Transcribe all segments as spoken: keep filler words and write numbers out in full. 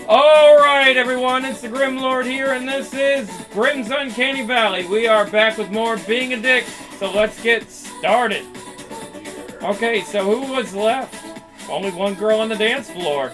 Alright everyone, it's the Grim Lord here, and this is Grim's Uncanny Valley. We are back with more Being a Dick, so let's get started. Okay, so who was left? Only one girl on the dance floor.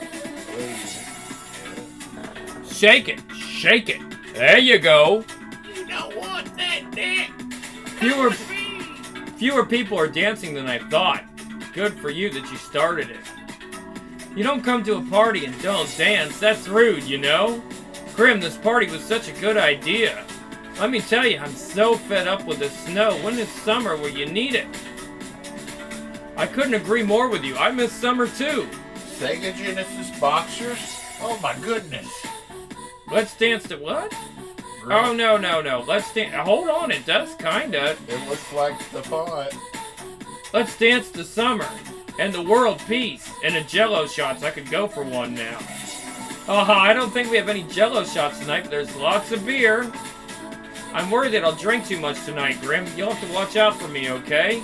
Shake it, shake it. There you go. You don't want that dick. Fewer, fewer people are dancing than I thought. Good for you that you started it. You don't come to a party and don't dance. That's rude, you know? Grim, this party was such a good idea. Let me tell you, I'm so fed up with the snow. When is summer where you need it? I couldn't agree more with you. I miss summer too. Sega Genesis Boxers? Oh my goodness. Let's dance to what? Grim. Oh, no, no, no. Let's dance. Hold on, it does kinda. It looks like the font. Let's dance to summer. And the world peace. And the Jello shots. I could go for one now. Uh-huh, I don't think we have any Jello shots tonight, but there's lots of beer. I'm worried that I'll drink too much tonight, Grim. You'll have to watch out for me, okay?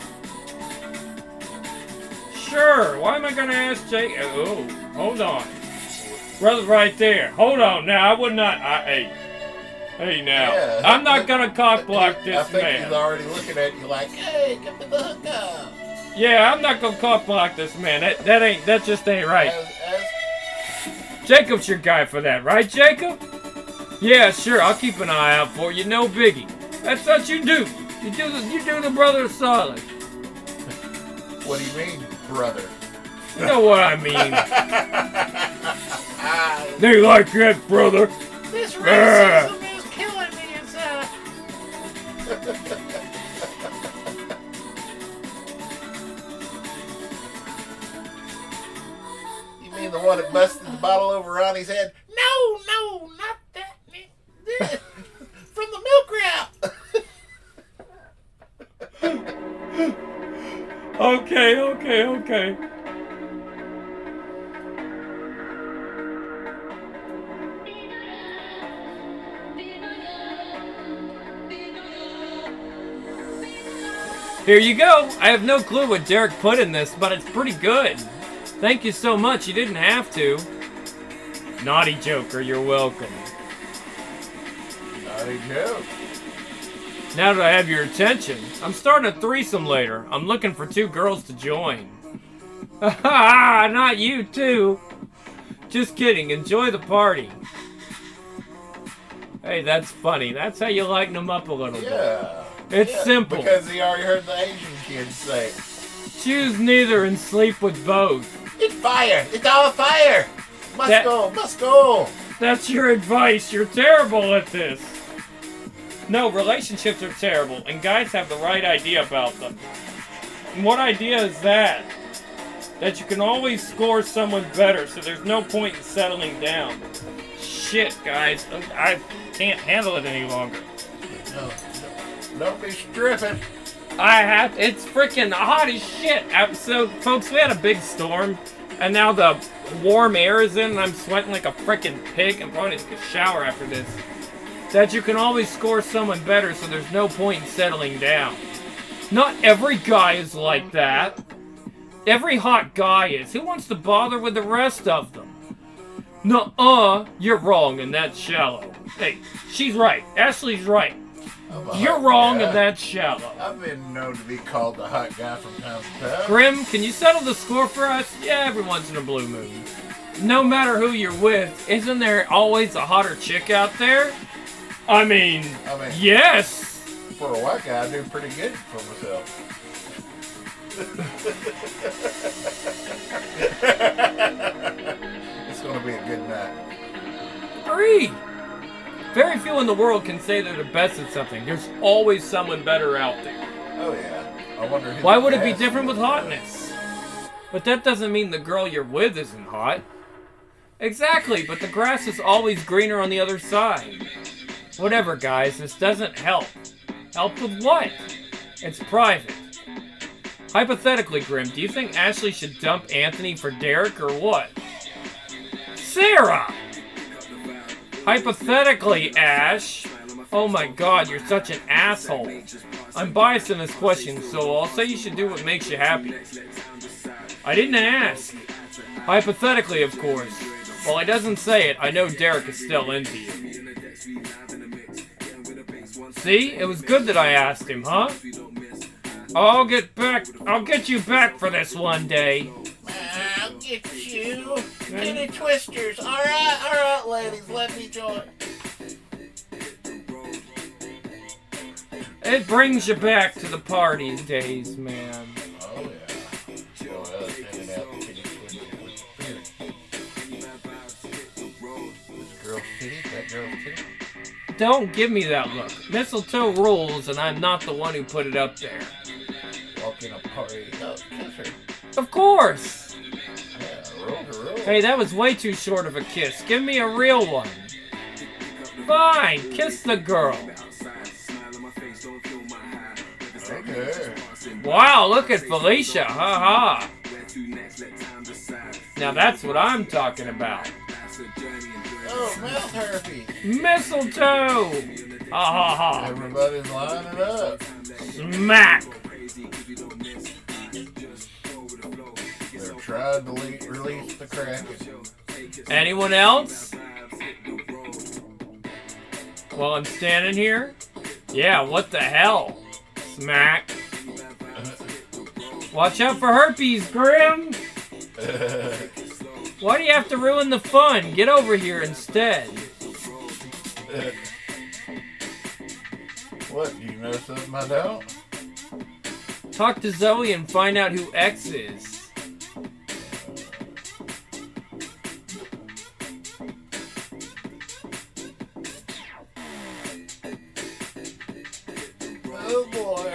Sure. Why am I gonna ask Jake? Oh, hold on. Brother right there. Hold on. Now, I would not... I, hey. Hey, now. Yeah, I'm not gonna cock block this I think man. he's already looking at you like, hey, come to the hookup. Yeah, I'm not gonna cock block this man. That, that ain't... That just ain't right. As, as, Jacob's your guy for that, right, Jacob? Yeah, sure. I'll keep an eye out for you. No biggie. That's what you do. You do the, you do the brother solid. what do you mean, brother? You know what I mean. They like that, brother. This racism is killing me inside. You mean the one that busted the bottle over Ronnie's head? No, no, not that. From the milk route. Okay, okay, okay. Here you go. I have no clue what Derek put in this, but it's pretty good. Thank you so much. You didn't have to. Naughty Joker, you're welcome. Naughty joke. Now that I have your attention, I'm starting a threesome later. I'm looking for two girls to join. Haha, not you too. Just kidding. Enjoy the party. Hey, that's funny. That's how you lighten them up a little bit. Yeah. It's Yeah, simple. Because he already heard the Asian kids say, Choose neither and sleep with both. it's fire. It's all fire. Must That- go. Must go. That's your advice. You're terrible at this. No, relationships are terrible, and guys have the right idea about them. And what idea is that? That you can always score someone better, so there's no point in settling down. Shit, guys. I can't handle it any longer. No, no, don't be stripping. I have... It's freaking hot as shit. Uh, So, folks, we had a big storm, and now the warm air is in, and I'm sweating like a freaking pig. I'm probably going to take a shower after this. That you can always score someone better, so there's no point in settling down. Not every guy is like that. Every hot guy is. Who wants to bother with the rest of them? Nuh-uh, you're wrong, and that's shallow. Hey, she's right. Ashley's right. I'm a You're hot wrong, guy. and that's shallow. I've been known to be called the hot guy from time to time. Grim, can you settle the score for us? Yeah, every once in a blue moon. No matter who you're with, isn't there always a hotter chick out there? I mean, I mean, yes. for a white guy, I do pretty good for myself. It's gonna be a good night. Three. Very few in the world can say they're the best at something. There's always someone better out there. Oh yeah. I wonder who Why the would it be best different is. with hotness? But that doesn't mean the girl you're with isn't hot. Exactly, but the grass is always greener on the other side. Whatever, guys, this doesn't help. Help with what? It's private. Hypothetically, Grim, do you think Ashley should dump Anthony for Derek or what? Sarah! Hypothetically, Ash. Oh my god, you're such an asshole. I'm biased in this question, so I'll say you should do what makes you happy. I didn't ask. Hypothetically, of course. Well, he doesn't say it. I know Derek is still into you. See? It was good that I asked him, huh? I'll get back. I'll get you back for this one day. I'll get you. Titty twisters. All right, all right, ladies. Let me join. It brings you back to the party days, man. Oh, yeah. Oh, well, it's in and out the titty twister with spirit. This girl's titty? That girl's titty? Don't give me that look. Mistletoe rules, and I'm not the one who put it up there. Walk in a party. Oh, kiss her. Of course! Yeah, roll to roll. Hey, that was way too short of a kiss. Give me a real one. Fine, kiss the girl. Okay. Wow, look at Felicia. Ha ha. Now that's what I'm talking about. Oh, mouth herpes. Mistletoe! Ha ha ha. Everybody's lining up. Smack! They're trying to le- release the Kraken. Anyone else? While I'm standing here? Yeah, what the hell? Smack. Watch out for herpes, Grim! Why do you have to ruin the fun? Get over here instead. What, do you know something I don't? Talk to Zoe and find out who X is. Oh, boy.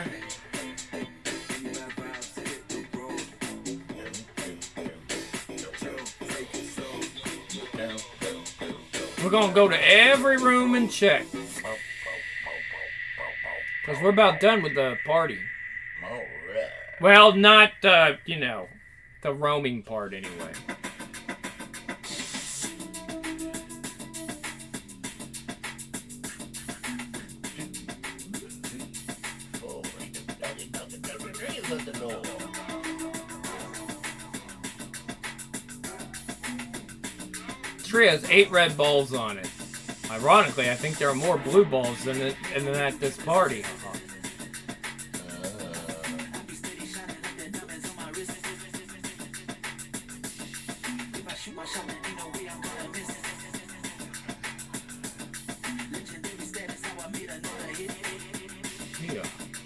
We're gonna go to every room and check. Because we're about done with the party. Alright. Well, not, uh, you know, the roaming part anyway. Oh, nothing, nothing, nothing. Trees at the door. Tree has eight red balls on it. Ironically, I think there are more blue balls than, it, than at this party. Yeah.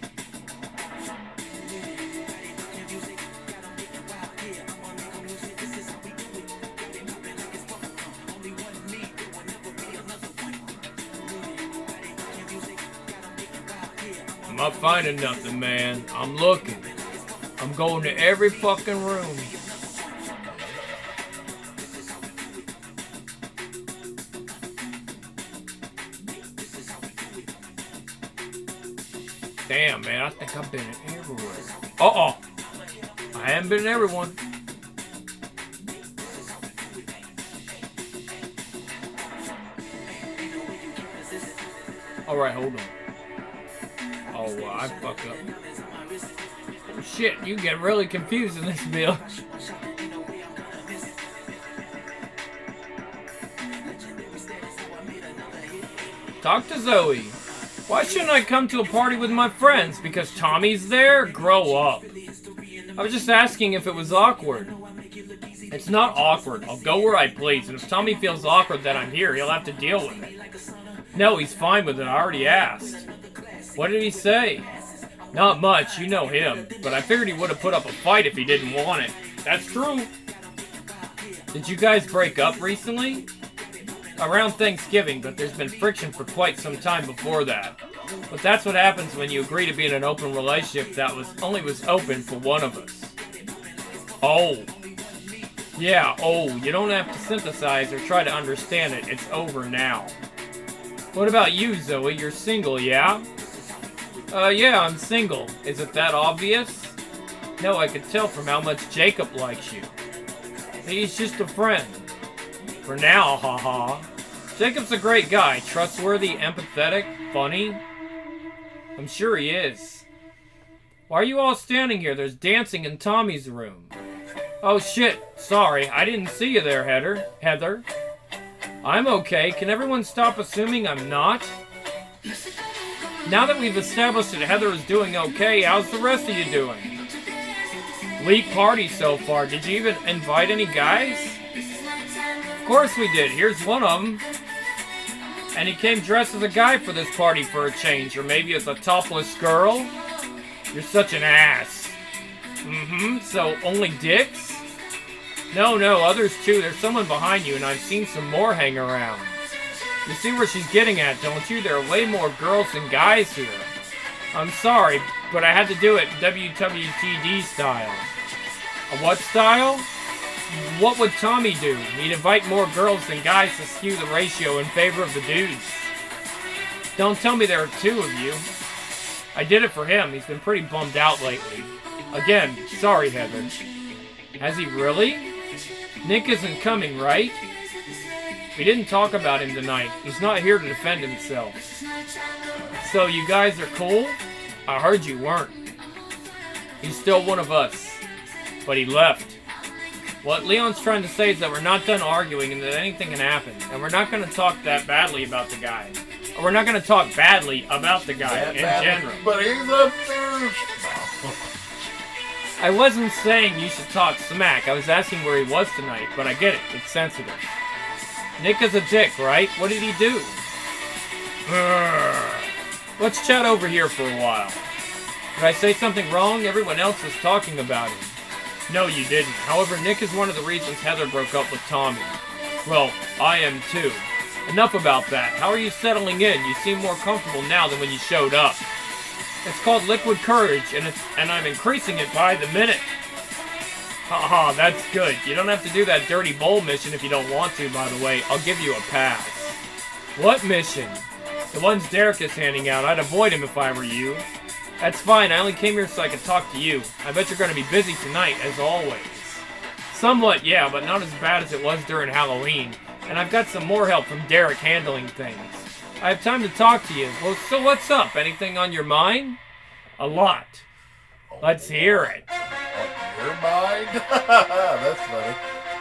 I'm not finding nothing, man. I'm looking. I'm going to every fucking room. Damn, man, I think I've been everywhere. Uh-oh. I haven't been in everyone. Alright, hold on. Oh, uh, I fucked up. Oh, shit, you get really confused in this bill. Talk to Zoe. Why shouldn't I come to a party with my friends? Because Tommy's there? Grow up. I was just asking if it was awkward. It's not awkward. I'll go where I please, and if Tommy feels awkward that I'm here, he'll have to deal with it. No, he's fine with it. I already asked. What did he say? Not much, you know him. But I figured he would have put up a fight if he didn't want it. That's true. Did you guys break up recently? Around Thanksgiving, but there's been friction for quite some time before that. But that's what happens when you agree to be in an open relationship that was only was open for one of us. Oh. Yeah, oh, you don't have to synthesize or try to understand it. It's over now. What about you, Zoe? You're single, yeah? Uh, yeah, I'm single. Is it that obvious? No, I could tell from how much Jacob likes you. He's just a friend. For now, haha. Jacob's a great guy. Trustworthy, empathetic, funny. I'm sure he is. Why are you all standing here? There's dancing in Tommy's room. Oh shit, sorry, I didn't see you there, Heather. Heather. I'm okay. Can everyone stop assuming I'm not? Now that we've established that Heather is doing okay, how's the rest of you doing? Leak party so far. Did you even invite any guys? Of course we did. Here's one of them. And he came dressed as a guy for this party for a change, or maybe as a topless girl? You're such an ass. Mm-hmm, so only dicks? No, no, others too. There's someone behind you, and I've seen some more hang around. You see where she's getting at, don't you? There are way more girls than guys here. I'm sorry, but I had to do it W W T D style. A what style? What would Tommy do? He'd invite more girls than guys to skew the ratio in favor of the dudes. Don't tell me there are two of you. I did it for him. He's been pretty bummed out lately. Again, sorry, Heather. Has he really? Nick isn't coming, right? We didn't talk about him tonight. He's not here to defend himself. So you guys are cool? I heard you weren't. He's still one of us. But he left. What Leon's trying to say is that we're not done arguing and that anything can happen. And we're not going to talk that badly about the guy. Or we're not going to talk badly about the guy That in badly, general. But he's up there. I wasn't saying you should talk smack. I was asking where he was tonight. But I get it. It's sensitive. Nick is a dick, right? What did he do? Urgh. Let's chat over here for a while. Did I say something wrong? Everyone else was talking about him. No, you didn't. However, Nick is one of the reasons Heather broke up with Tommy. Well, I am too. Enough about that. How are you settling in? You seem more comfortable now than when you showed up. It's called liquid courage, and it's and I'm increasing it by the minute. Haha, that's good. You don't have to do that dirty bowl mission if you don't want to, by the way. I'll give you a pass. What mission? The ones Derek is handing out. I'd avoid him if I were you. That's fine. I only came here so I could talk to you. I bet you're going to be busy tonight, as always. Somewhat, yeah, but not as bad as it was during Halloween. And I've got some more help from Derek handling things. I have time to talk to you. Well, so what's up? Anything on your mind? A lot. Let's hear it. Your mind? That's funny.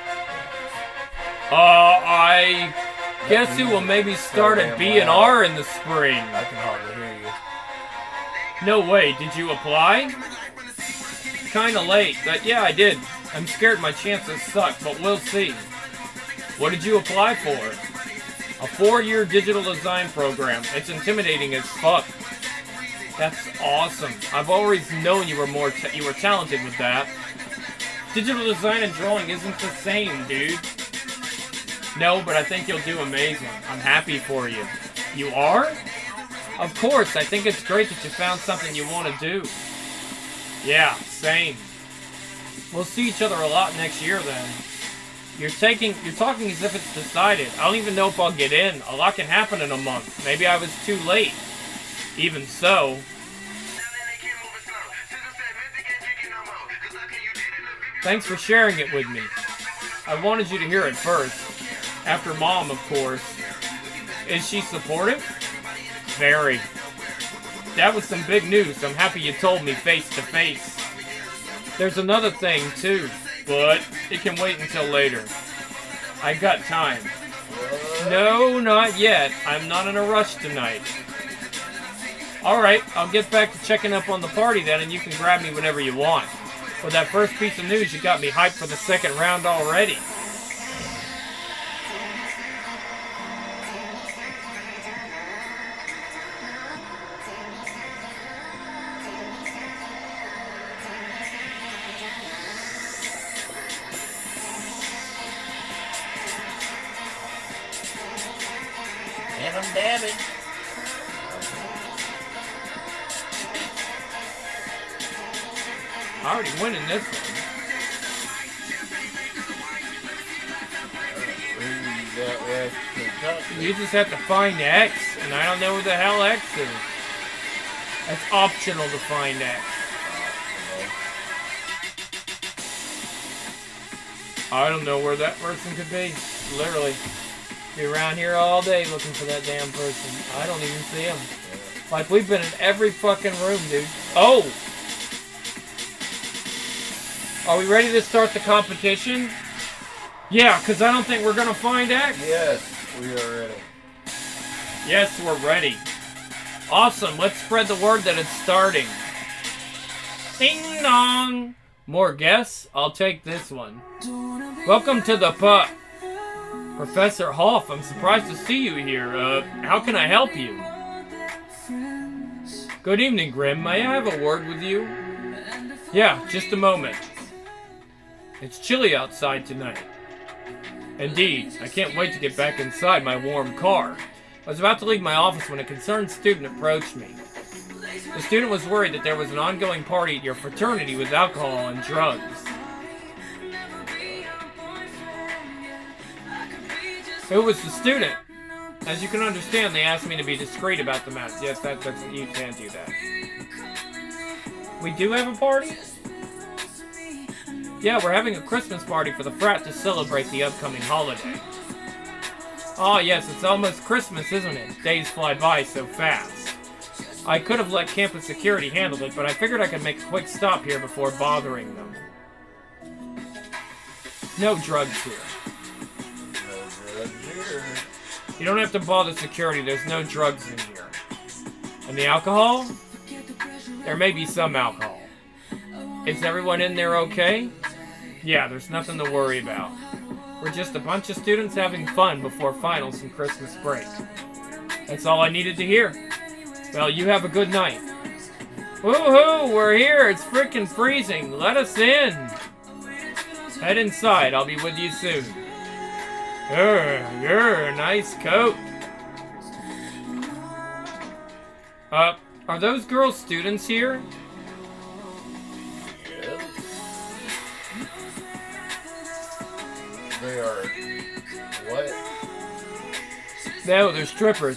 Uh, I guess it will maybe start at B and R in the spring. I can hardly hear you. No way, did you apply? Kinda late, but yeah, I did. I'm scared my chances suck, but we'll see. What did you apply for? A four-year digital design program. It's intimidating as fuck. That's awesome. I've always known you were more ta you were talented with that. Digital design and drawing isn't the same, dude. No, but I think you'll do amazing. I'm happy for you. You are? Of course, I think it's great that you found something you want to do. Yeah, same. We'll see each other a lot next year then. You're taking, you're talking as if it's decided. I don't even know if I'll get in. A lot can happen in a month. Maybe I was too late. Even so. Thanks for sharing it with me. I wanted you to hear it first. After Mom, of course. Is she supportive? Very. That was some big news. I'm happy you told me face to face. There's another thing, too. But it can wait until later. I got time. No, not yet. I'm not in a rush tonight. Alright, I'll get back to checking up on the party then, and you can grab me whenever you want. With that first piece of news, you got me hyped for the second round already. And I'm dabbing. I already went in this one. You just have to find X, and I don't know where the hell X is. That's optional to find X. I don't know where that person could be. Literally. Be around here all day looking for that damn person. I don't even see him. Like, we've been in every fucking room, dude. Oh! Are we ready to start the competition? Yeah, because I don't think we're going to find X. Yes, we are ready. Yes, we're ready. Awesome. Let's spread the word that it's starting. Ding dong. More guests? I'll take this one. Welcome to the pu... Professor Hoff, I'm surprised to see you here. Uh, how can I help you? Good evening, Grim. May I have a word with you? Yeah, just a moment. It's chilly outside tonight. Indeed, I can't wait to get back inside my warm car. I was about to leave my office when a concerned student approached me. The student was worried that there was an ongoing party at your fraternity with alcohol and drugs. Who was the student? As you can understand, they asked me to be discreet about the matter. Yes, that, that's, you can't do that. We do have a party? Yeah, we're having a Christmas party for the frat to celebrate the upcoming holiday. Oh yes, it's almost Christmas, isn't it? Days fly by so fast. I could have let campus security handle it, but I figured I could make a quick stop here before bothering them. No drugs here. No drugs here. You don't have to bother security, there's no drugs in here. And the alcohol? There may be some alcohol. Is everyone in there okay? Yeah, there's nothing to worry about. We're just a bunch of students having fun before finals and Christmas break. That's all I needed to hear. Well, you have a good night. Woohoo! We're here! It's frickin' freezing! Let us in! Head inside, I'll be with you soon. Grr, grr, nice coat. Uh, are those girls students here? They are what? No, they're strippers.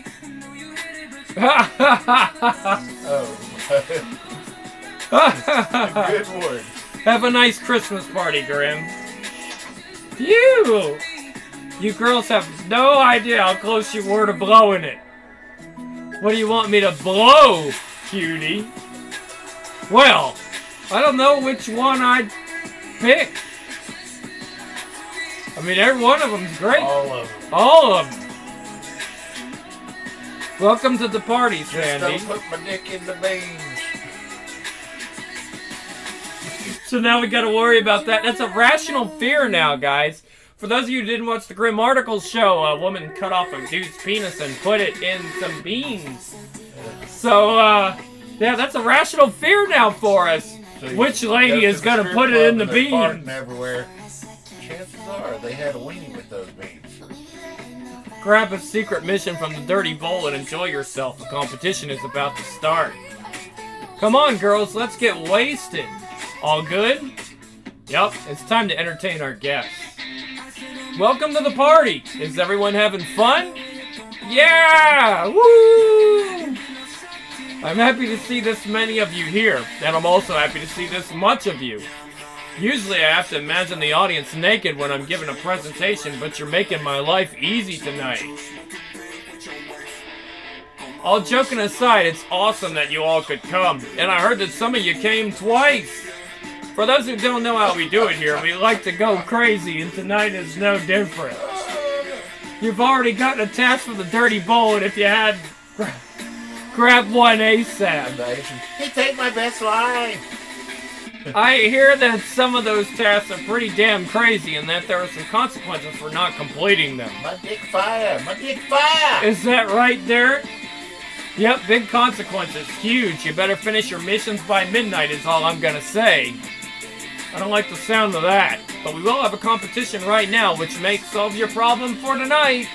Oh. Good word. Have a nice Christmas party, Grim. Phew! You girls have no idea how close you were to blowing it. What do you want me to blow, cutie? Well, I don't know which one I'd pick. I mean, every one of them's great. All of them. All of them. Welcome to the party, Just Sandy. don't put my dick in the beans. So now we gotta worry about that. That's a rational fear now, guys. For those of you who didn't watch the Grim Articles show, a woman cut off a dude's penis and put it in some beans. So, uh, yeah, that's a rational fear now for us. So you Which go lady to is the gonna strip put it club in the and they're farting beans? everywhere. Chances are they had a weenie with those beans. Grab a secret mission from the dirty bowl and enjoy yourself. The competition is about to start. Come on, girls, let's get wasted. All good? Yup, it's time to entertain our guests. Welcome to the party. Is everyone having fun? Yeah! Woo! I'm happy to see this many of you here, and I'm also happy to see this much of you. Usually I have to imagine the audience naked when I'm giving a presentation, but you're making my life easy tonight. All joking aside, it's awesome that you all could come, and I heard that some of you came twice. For those who don't know how we do it here, we like to go crazy, and tonight is no different. You've already gotten a task for the dirty bowl, and if you had, gra grab one ASAP. He take my best line. I hear that some of those tasks are pretty damn crazy, and that there are some consequences for not completing them. My dick fire. My dick fire. Is that right, Derek? Yep, big consequences. Huge. You better finish your missions by midnight is all I'm gonna say. I don't like the sound of that. But we will have a competition right now, which may solve your problem for tonight.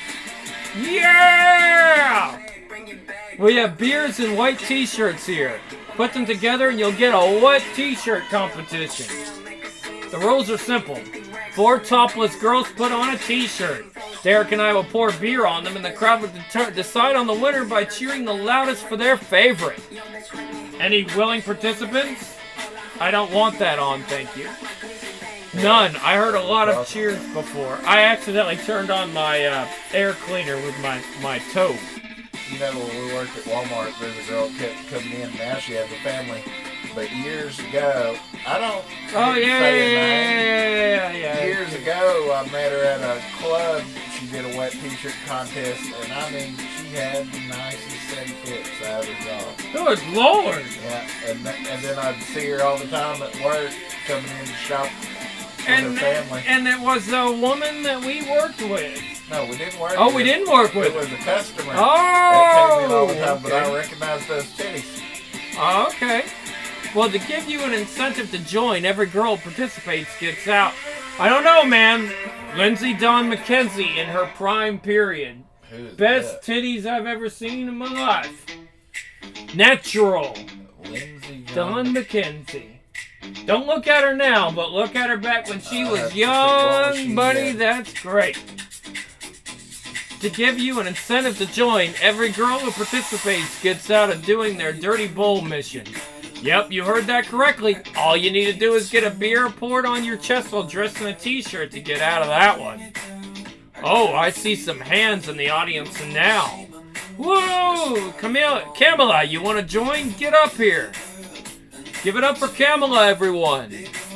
Yeah! We have beers and white t-shirts here. Put them together and you'll get a wet t-shirt competition. The rules are simple. Four topless girls put on a t-shirt. Derek and I will pour beer on them and the crowd will deter decide on the winner by cheering the loudest for their favorite. Any willing participants? I don't want that on, thank you. None. I heard a lot of cheers before. I accidentally turned on my uh, air cleaner with my, my toe. You know, when we worked at Walmart, there was a girl kept coming in. Now she has a family. but years ago, I don't. Oh didn't yeah, say yeah, her yeah, name. yeah, yeah, yeah. Years ago, I met her at a club. She did a wet t-shirt contest, and I mean, she had the nicest set of tits I ever saw. Good Lord. Yeah, and, th- and then I'd see her all the time at work, coming in to shop with And, her family. and it was a woman that we worked with. No, we didn't work Oh, with we her. didn't work with It was her. a customer Oh, that came in all the time, but I okay. recognized those titties. Oh, okay. Well, to give you an incentive to join, every girl who participates gets out. I don't know, man. Lindsay Dawn McKenzie in her prime period. Who is Best that? titties I've ever seen in my life. Natural. Lindsay Dawn John. McKenzie. Don't look at her now, but look at her back when she Uh, was that's just what young, she buddy. did. That's great. To give you an incentive to join, every girl who participates gets out of doing their dirty bowl mission. Yep, you heard that correctly. All you need to do is get a beer poured on your chest while dressed in a t-shirt to get out of that one. Oh, I see some hands in the audience now. Whoa! Camilla, Camilla, you want to join? Get up here. Give it up for Camilla, everyone.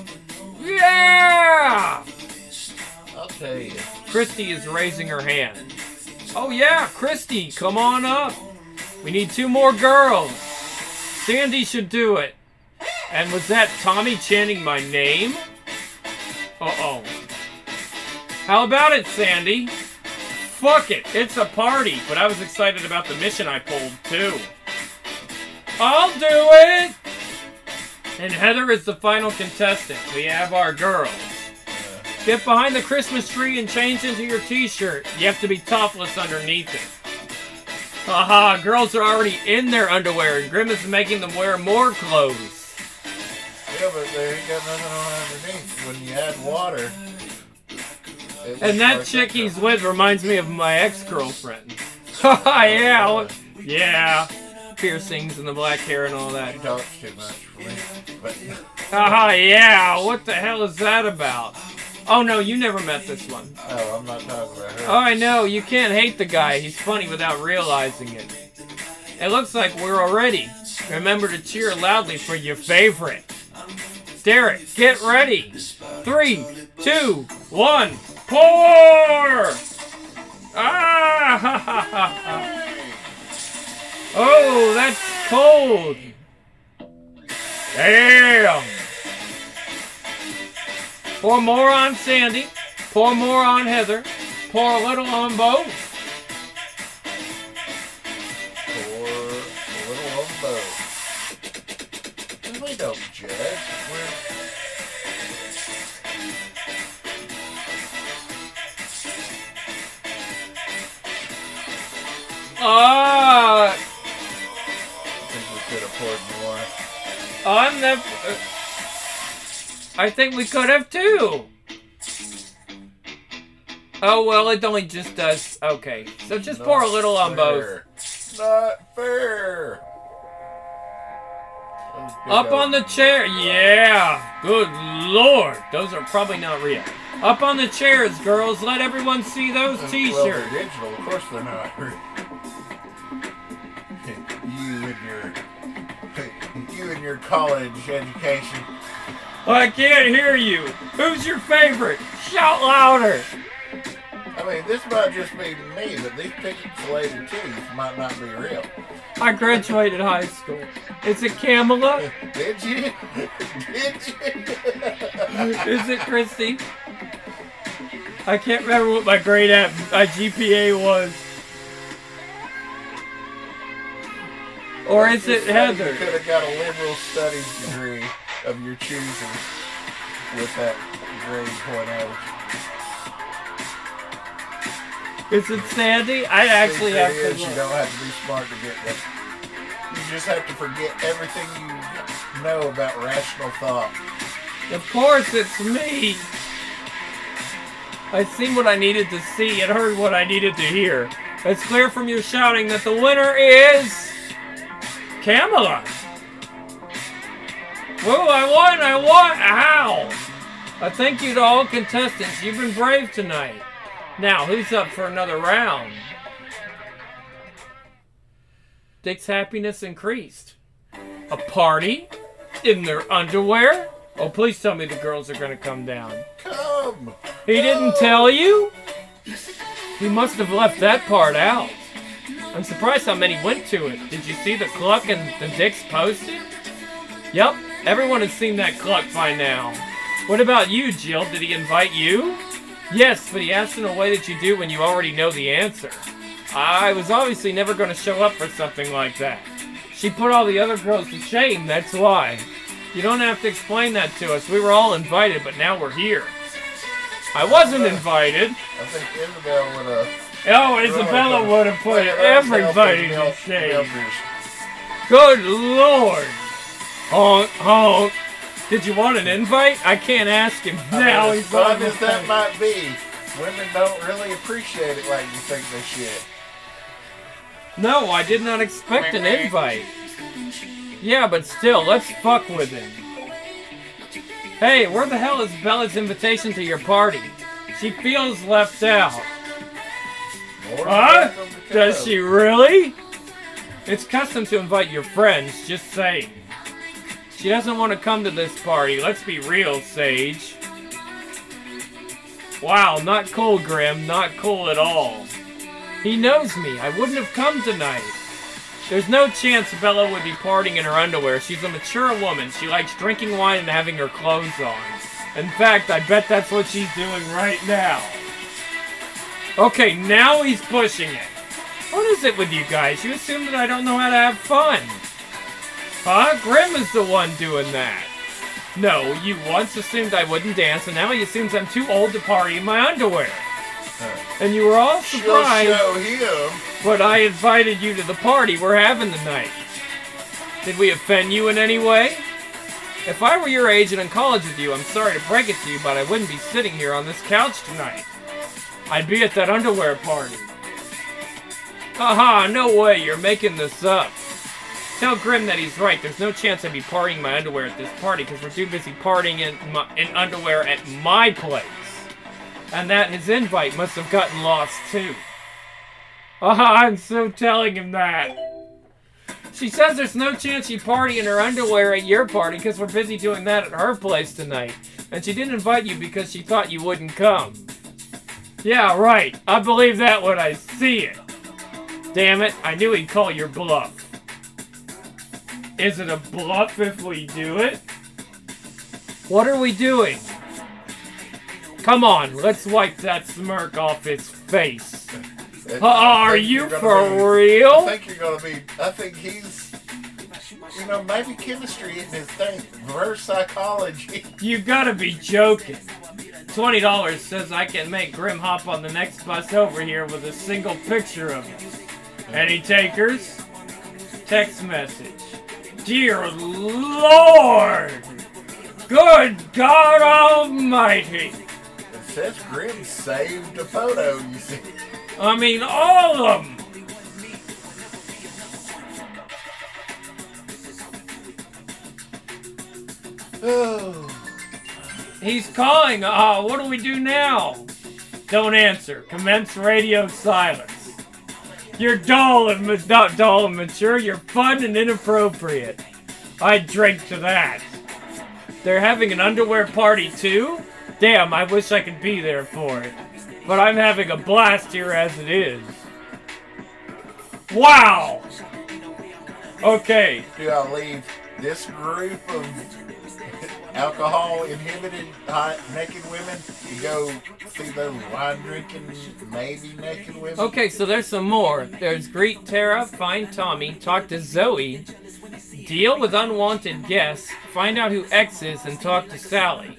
Yeah! I'll tell you. Christy is raising her hand. Oh yeah, Christy, come on up. We need two more girls. Sandy should do it. And was that Tommy chanting my name? Uh-oh. How about it, Sandy? Fuck it, it's a party. But I was excited about the mission I pulled, too. I'll do it! And Heather is the final contestant. We have our girls. Get behind the Christmas tree and change into your t-shirt. You have to be topless underneath it. Haha, girls are already in their underwear and Grim is making them wear more clothes. Yeah, but they ain't got nothing on underneath. When you add water. it looks And that like chick that- he's with reminds me of my ex-girlfriend. Haha, yeah, yeah. Piercings and the black hair and all that. She talks too much for me. But Haha, yeah, what the hell is that about? Oh no, you never met this one. oh, I'm not talking about her. Oh, I know, you can't hate the guy. He's funny without realizing it. It looks like we're all ready. Remember to cheer loudly for your favorite. Derek, get ready. Three, two, one, pour! Ah! Ha, ha, ha, ha. Oh, that's cold. Damn. Pour more on Sandy. Pour more on Heather. Pour a little on both. Pour a little on both. And we don't judge. We're Ah, I think we could have poured more. I'm the. Uh, I think we could have too. Oh well, it only just does. Okay, so just pour a little on both. fair. Not fair. Those big Up old- on the chair. Yeah. Good lord. Those are probably not real. Up on the chairs, girls. Let everyone see those Well, t-shirts. they're digital. Of course they're not real. You and your you and your college education. I can't hear you. Who's your favorite? Shout louder. I mean, this might just be me, but these pixelated titties might not be real. I graduated high school. Is it Camilla? Did you? Did you? Is it Christy? I can't remember what my grade at my G P A was. Or is it Heather? You could have got a liberal studies degree of your choosing with that grade point average. Is it Sandy? I actually have Secret to is you look. don't have to be smart to get that. You just have to forget everything you know about rational thought. Of course, it's me. I seen what I needed to see and heard what I needed to hear. It's clear from your shouting that the winner is Camilla. Whoa, I won, I won. How? A thank you to all contestants. You've been brave tonight. Now, who's up for another round? Dick's happiness increased. A party? In their underwear? Oh, please tell me the girls are gonna come down. Come. He didn't tell you? He must have left that part out. I'm surprised how many went to it. Did you see the cluck and the dicks posted? Yup, everyone has seen that cluck by now. What about you, Jill? Did he invite you? Yes, but he asked in a way that you do when you already know the answer. I was obviously never going to show up for something like that. She put all the other girls to shame, that's why. You don't have to explain that to us. We were all invited, but now we're here. I wasn't invited. I think Isabel would have... Oh, Isabella would have put Look at everybody herself to as shame. selfish. Good lord. Honk, honk. Did you want an invite? I can't ask him I now. mean, He's as fun on the as that phone. might be, women don't really appreciate it like you think they should. No, I did not expect an invite. Yeah, but still, let's fuck with him. Hey, where the hell is Bella's invitation to your party? She feels left out. More Huh? welcome to Does come. she really? It's custom to invite your friends, just saying. She doesn't want to come to this party. Let's be real, Sage. Wow, not cool, Grim. Not cool at all. He knows me. I wouldn't have come tonight. There's no chance Bella would be partying in her underwear. She's a mature woman. She likes drinking wine and having her clothes on. In fact, I bet that's what she's doing right now. Okay, now he's pushing it. What is it with you guys? You assume that I don't know how to have fun. Huh? Grim is the one doing that. No, you once assumed I wouldn't dance, and now he assumes I'm too old to party in my underwear. And you were all She'll surprised show him. when I invited you to the party we're having tonight. Did we offend you in any way? If I were your age and in college with you, I'm sorry to break it to you, but I wouldn't be sitting here on this couch tonight. I'd be at that underwear party. Haha, no way, you're making this up. Tell Grim that he's right. There's no chance I'd be partying in my underwear at this party because we're too busy partying in, my, in underwear at my place. And that his invite must have gotten lost too. Ah, I'm so telling him that. She says there's no chance she'd party in her underwear at your party because we're busy doing that at her place tonight. And she didn't invite you because she thought you wouldn't come. Yeah, right. I believe that when I see it. Damn it, I knew he'd call your bluff. Is it a bluff if we do it? What are we doing? Come on, let's wipe that smirk off his face. It- Uh, I are think you you're gonna for be- real? I think you're gonna be. I think he's. You know, maybe chemistry isn't his thing. Reverse psychology. You gotta be joking. twenty dollars says I can make Grim hop on the next bus over here with a single picture of him. Any takers? Text message. Dear Lord! Good God Almighty! It says Grim saved a photo. You see. I mean, all of them! Oh. He's calling. Uh, what do we do now? Don't answer. Commence radio silence. You're dull and ma- not dull and mature. You're fun and inappropriate. I drink to that. They're having an underwear party too? Damn, I wish I could be there for it. But I'm having a blast here as it is. Wow! Okay. Do I leave this group of alcohol-inhibited hot naked women to go see those wine-drinking, maybe naked women? Okay, so there's some more. There's greet Tara, find Tommy, talk to Zoe, deal with unwanted guests, find out who X is, and talk to Sally.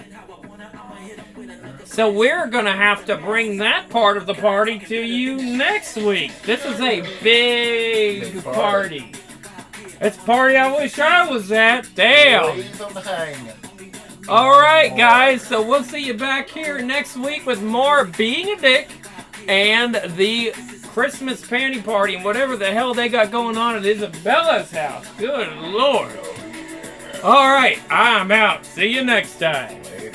So we're gonna have to bring that part of the party to you next week. This is a big, Big party. party. It's a party I wish I was at. Damn. Leave them hanging. Alright, guys, so we'll see you back here next week with more Being a Dick and the Christmas panty party and whatever the hell they got going on at Isabella's house. Good Lord. Alright, I'm out. See you next time. Later.